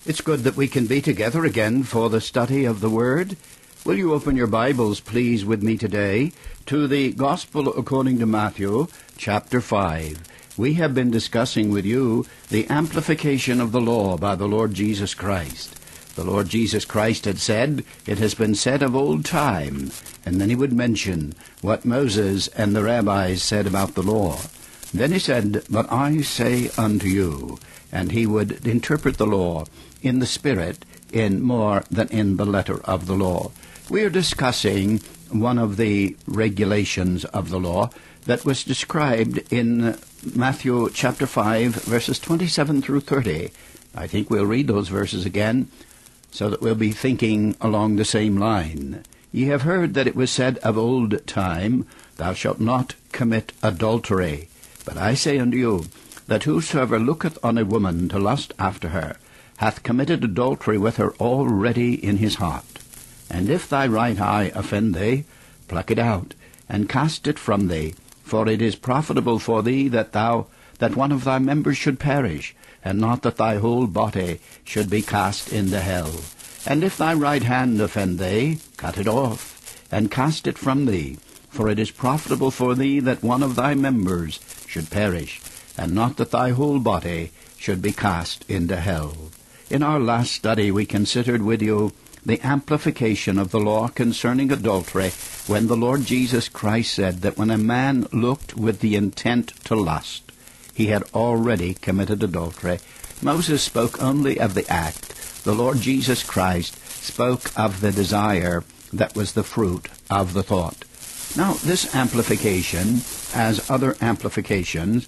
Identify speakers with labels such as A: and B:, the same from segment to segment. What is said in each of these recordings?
A: It's good that we can be together again for the study of the Word. Will you open your Bibles, please, with me today to the Gospel according to Matthew, chapter 5. We have been discussing with you the amplification of the law by the Lord Jesus Christ. The Lord Jesus Christ had said, "It has been said of old time," and then he would mention what Moses and the rabbis said about the law. Then he said, "But I say unto you," and he would interpret the law in the Spirit in more than in the letter of the law. We are discussing one of the regulations of the law that was described in Matthew chapter 5, verses 27 through 30. I think we'll read those verses again so that we'll be thinking along the same line. "Ye have heard that it was said of old time, Thou shalt not commit adultery. But I say unto you, that whosoever looketh on a woman to lust after her hath committed adultery with her already in his heart. And if thy right eye offend thee, pluck it out, and cast it from thee. For it is profitable for thee that one of thy members should perish, and not that thy whole body should be cast into hell. And if thy right hand offend thee, cut it off, and cast it from thee. For it is profitable for thee that one of thy members should perish, and not that thy whole body should be cast into hell." In our last study we considered with you the amplification of the law concerning adultery, when the Lord Jesus Christ said that when a man looked with the intent to lust, he had already committed adultery. Moses spoke only of the act. The Lord Jesus Christ spoke of the desire that was the fruit of the thought. Now, this amplification, as other amplifications,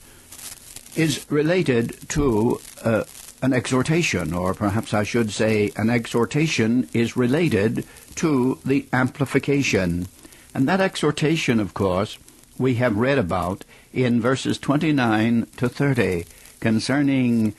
A: is related to an exhortation, or perhaps I should say an exhortation is related to the amplification. And that exhortation, of course, we have read about in verses 29 to 30 concerning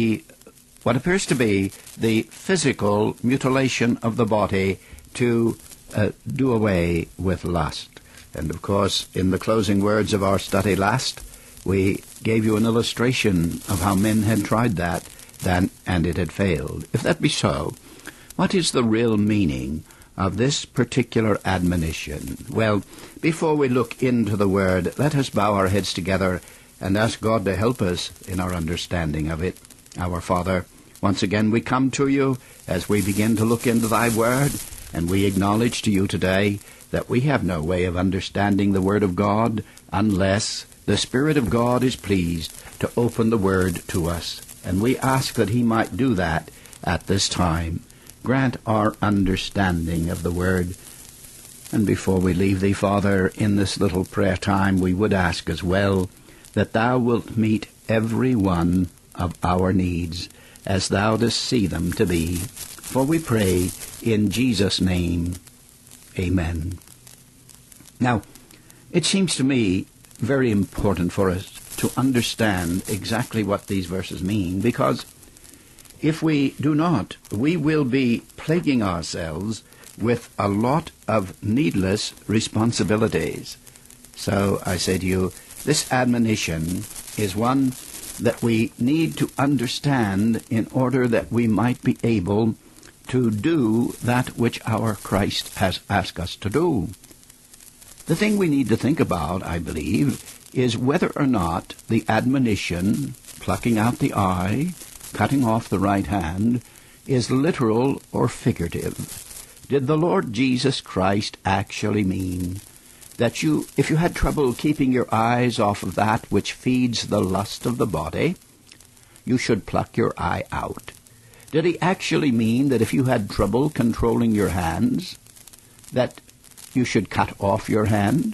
A: what appears to be the physical mutilation of the body to do away with lust. And, of course, in the closing words of our study last, we gave you an illustration of how men had tried that, and it had failed. If that be so, what is the real meaning of this particular admonition? Well, before we look into the Word, let us bow our heads together and ask God to help us in our understanding of it. Our Father, once again we come to you as we begin to look into thy Word, and we acknowledge to you today that we have no way of understanding the Word of God unless the Spirit of God is pleased to open the Word to us. And we ask that he might do that at this time. Grant our understanding of the Word. And before we leave thee, Father, in this little prayer time, we would ask as well that thou wilt meet every one of our needs as thou dost see them to be. For we pray in Jesus' name, amen. Now, it seems to me very important for us to understand exactly what these verses mean, because if we do not, we will be plaguing ourselves with a lot of needless responsibilities. So I say to you, this admonition is one that we need to understand in order that we might be able to do that which our Christ has asked us to do. The thing we need to think about, I believe, is whether or not the admonition, plucking out the eye, cutting off the right hand, is literal or figurative. Did the Lord Jesus Christ actually mean that if you had trouble keeping your eyes off of that which feeds the lust of the body, you should pluck your eye out? Did he actually mean that if you had trouble controlling your hands, that you should cut off your hand?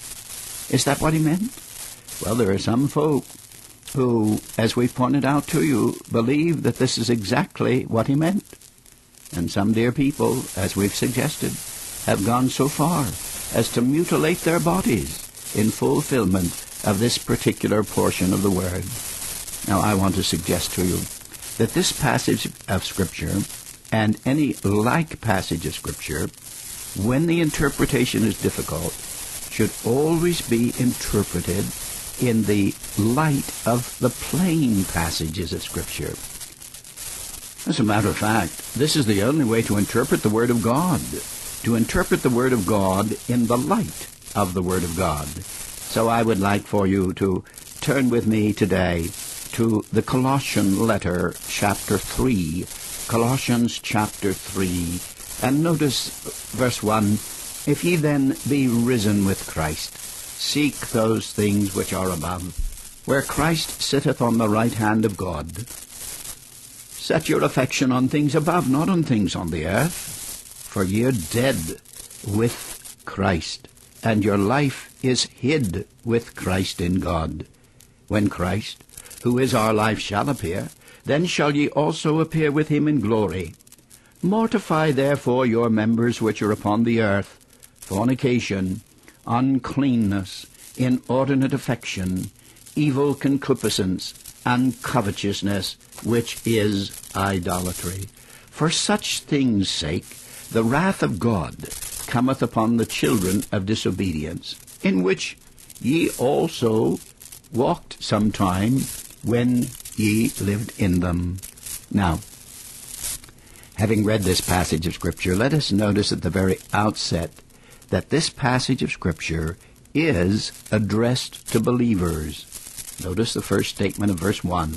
A: Is that what he meant? Well, there are some folk who, as we pointed out to you, believe that this is exactly what he meant. And some dear people, as we've suggested, have gone so far as to mutilate their bodies in fulfillment of this particular portion of the Word. Now, I want to suggest to you that this passage of Scripture, and any like passage of Scripture, when the interpretation is difficult, should always be interpreted in the light of the plain passages of Scripture. As a matter of fact, this is the only way to interpret the Word of God, to interpret the Word of God in the light of the Word of God. So I would like for you to turn with me today to the Colossian letter, chapter 3. Colossians chapter 3. And notice verse 1, If ye then be risen with Christ, seek those things which are above, where Christ sitteth on the right hand of God. Set your affection on things above, not on things on the earth. For ye are dead with Christ, and your life is hid with Christ in God. When Christ, who is our life, shall appear, then shall ye also appear with him in glory. Mortify therefore your members which are upon the earth, fornication, uncleanness, inordinate affection, evil concupiscence, and covetousness, which is idolatry. For such things' sake the wrath of God cometh upon the children of disobedience, in which ye also walked sometime when ye lived in them. Now, having read this passage of Scripture, let us notice at the very outset that this passage of Scripture is addressed to believers. Notice the first statement of verse 1.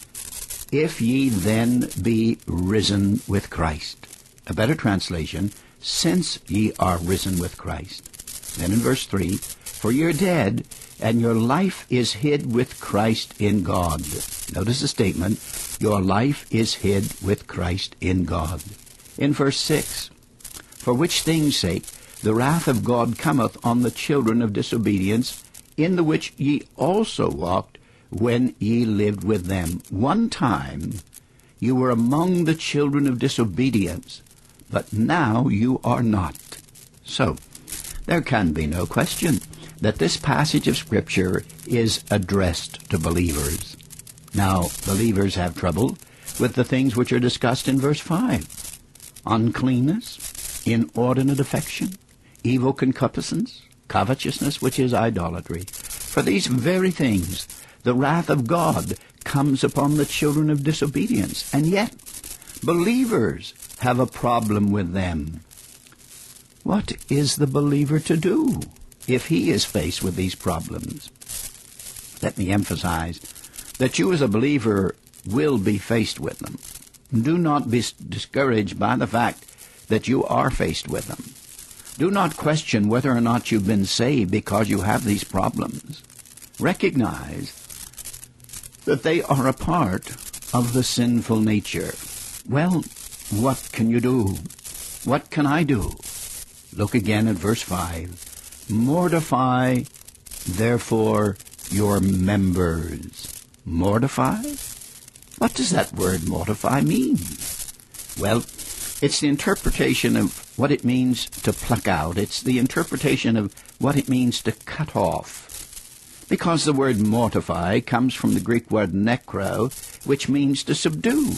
A: If ye then be risen with Christ. A better translation, since ye are risen with Christ. Then in verse 3, For ye are dead, and your life is hid with Christ in God. Notice the statement, your life is hid with Christ in God. In verse 6, For which things' sake the wrath of God cometh on the children of disobedience, in the which ye also walked when ye lived with them. One time you were among the children of disobedience, but now you are not. So, there can be no question that this passage of Scripture is addressed to believers. Now, believers have trouble with the things which are discussed in verse 5. Uncleanness, inordinate affection, evil concupiscence, covetousness, which is idolatry. For these very things the wrath of God comes upon the children of disobedience, and yet believers have a problem with them. What is the believer to do if he is faced with these problems? Let me emphasize that you as a believer will be faced with them. Do not be discouraged by the fact that you are faced with them. Do not question whether or not you've been saved because you have these problems. Recognize that they are a part of the sinful nature. Well, what can you do? What can I do? Look again at verse 5. Mortify, therefore, your members. Mortify? What does that word mortify mean? Well, it's the interpretation of what it means to pluck out. It's the interpretation of what it means to cut off. Because the word mortify comes from the Greek word nekro, which means to subdue.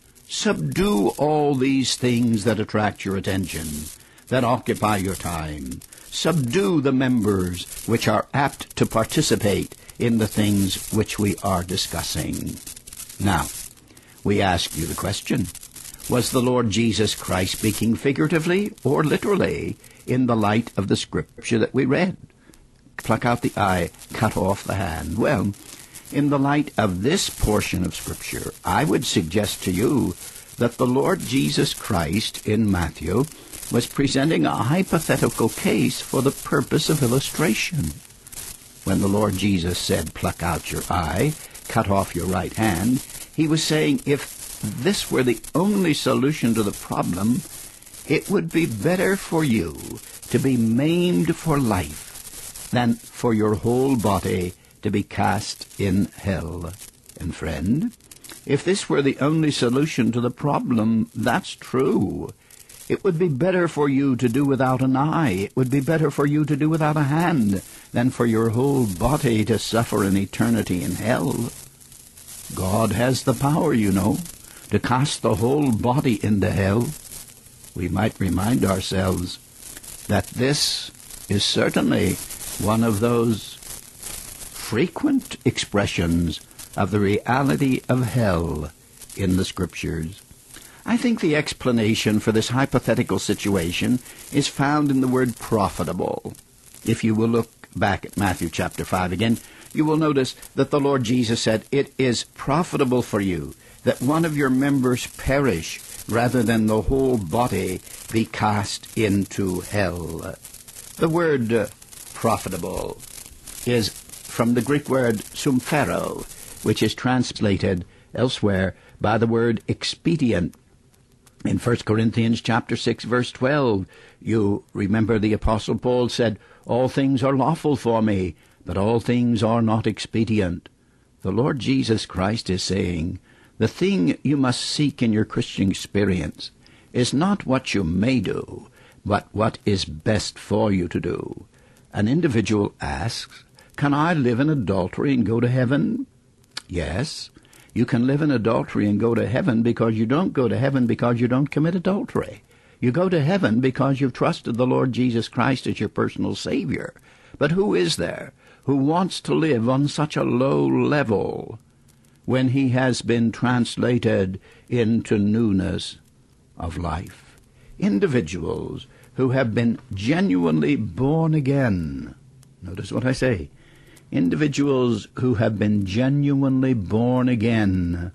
A: Subdue all these things that attract your attention, that occupy your time. Subdue the members which are apt to participate in the things which we are discussing. Now, we ask you the question, was the Lord Jesus Christ speaking figuratively or literally in the light of the Scripture that we read? Pluck out the eye, cut off the hand. Well, in the light of this portion of Scripture, I would suggest to you that the Lord Jesus Christ in Matthew was presenting a hypothetical case for the purpose of illustration. When the Lord Jesus said, pluck out your eye, cut off your right hand, he was saying if this were the only solution to the problem, it would be better for you to be maimed for life than for your whole body to be cast in hell. And friend, if this were the only solution to the problem, that's true. It would be better for you to do without an eye. It would be better for you to do without a hand than for your whole body to suffer an eternity in hell. God has the power, you know, to cast the whole body into hell. We might remind ourselves that this is certainly one of those frequent expressions of the reality of hell in the Scriptures. I think the explanation for this hypothetical situation is found in the word profitable. If you will look back at Matthew chapter 5 again, you will notice that the Lord Jesus said, "It is profitable for you that one of your members perish, rather than the whole body be cast into hell." The word profitable is from the Greek word sumphero, which is translated elsewhere by the word expedient. In 1 Corinthians chapter 6, verse 12, you remember the Apostle Paul said, "All things are lawful for me, but all things are not expedient." The Lord Jesus Christ is saying, the thing you must seek in your Christian experience is not what you may do, but what is best for you to do. An individual asks, "Can I live in adultery and go to heaven?" Yes, you can live in adultery and go to heaven, because you don't go to heaven because you don't commit adultery. You go to heaven because you've trusted the Lord Jesus Christ as your personal Savior. But who is there who wants to live on such a low level when he has been translated into newness of life? Individuals who have been genuinely born again. Notice what I say. Individuals who have been genuinely born again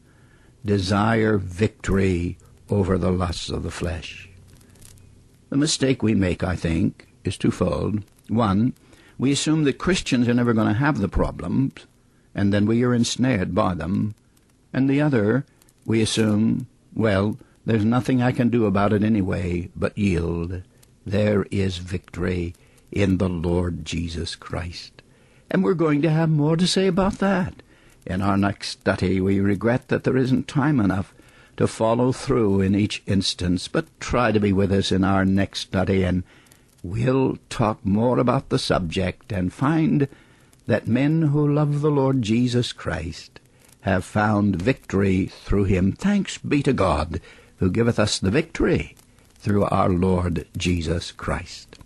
A: desire victory over the lusts of the flesh. The mistake we make, I think, is twofold. One, we assume that Christians are never going to have the problems, and then we are ensnared by them. And the other, we assume, well, there's nothing I can do about it anyway but yield. There is victory in the Lord Jesus Christ. And we're going to have more to say about that. In our next study, we regret that there isn't time enough to follow through in each instance, but try to be with us in our next study, and we'll talk more about the subject and find that men who love the Lord Jesus Christ have found victory through him. Thanks be to God, who giveth us the victory through our Lord Jesus Christ.